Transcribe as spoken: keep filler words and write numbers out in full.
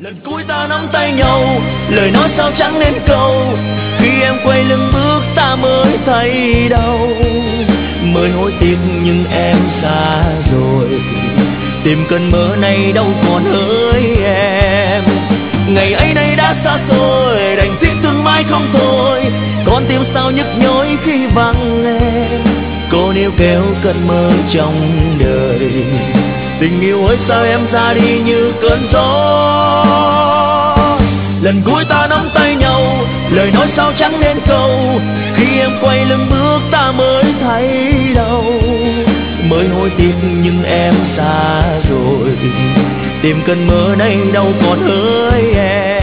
Lần cuối ta nắm tay nhau, lời nói sao chẳng nên câu. Khi em quay lưng bước ta mới thấy đau. Mới hối tiếc nhưng em xa rồi, tìm cơn mơ này đâu còn hỡi em. Ngày ấy nay đã xa xôi, đành tiếc thương mãi không thôi. Con tim sao nhức nhối khi vắng em. Cô níu kéo cơn mơ trong đời, tình yêu ơi sao em ra đi như cơn gió. Lần cuối ta nắm tay nhau, lời nói sao chẳng nên câu. Khi em quay lưng bước ta mới thấy đau. Mới hối tiếc nhưng em xa rồi, tìm cơn mơ này đâu còn hỡi em.